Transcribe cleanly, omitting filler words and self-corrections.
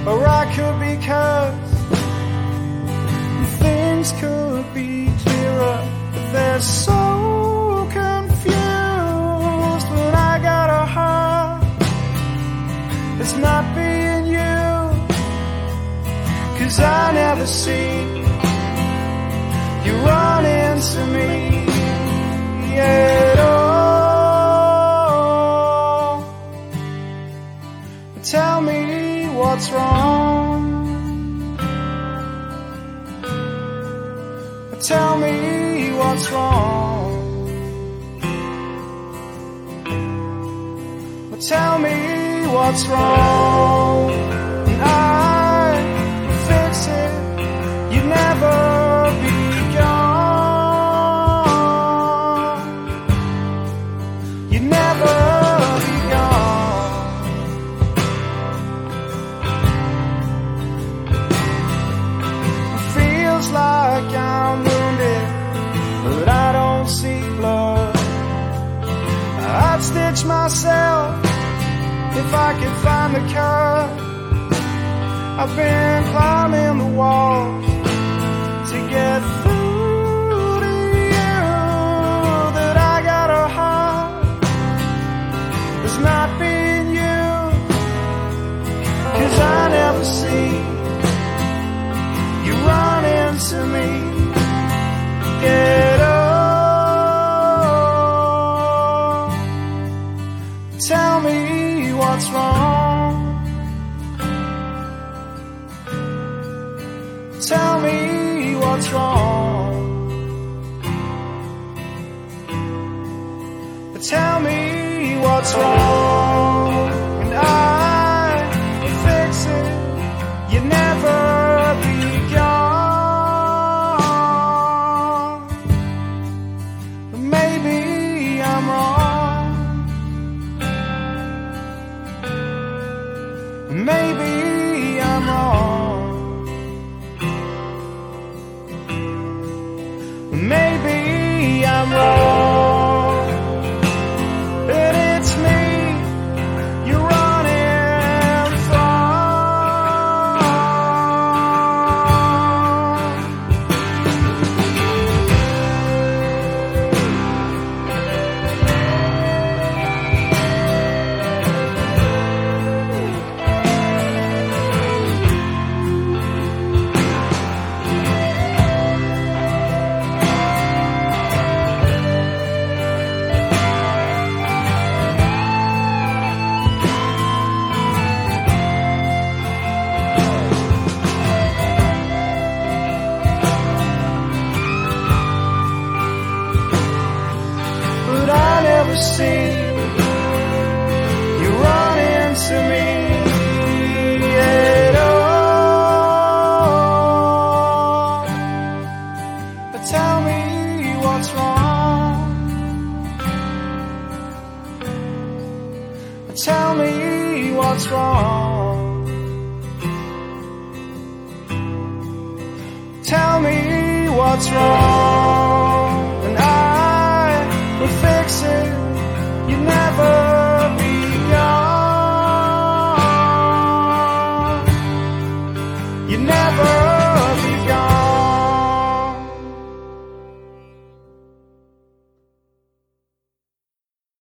or I could be cursed. Things could be clearer, but they're so confused when I got a heart that's not being used. 'Cause I never see you run into me at all. Tell me what's wrong. Tell me what's wrong. Tell me what's wrong. And I will fix it. You'd never be gone. You'd never be gone. It feels like I'm wounded, but I don't see blood. I'd stitch myself if I could find the cut. I've been climbing the walls to get through to you, that I got a heart that's not being used. 'Cause I never see you run into me at all. Tell me what's wrong. Tell me what's wrong. Tell me what's wrong. And I will fix it. You'll never be gone. But maybe I'm wrong. Maybe I'm wrong. Maybe I'm wrong. But it's me you're running from. See you run into me at all. But tell me what's wrong. Tell me what's wrong. Tell me what's wrong. And I will fix it. You never be gone. You never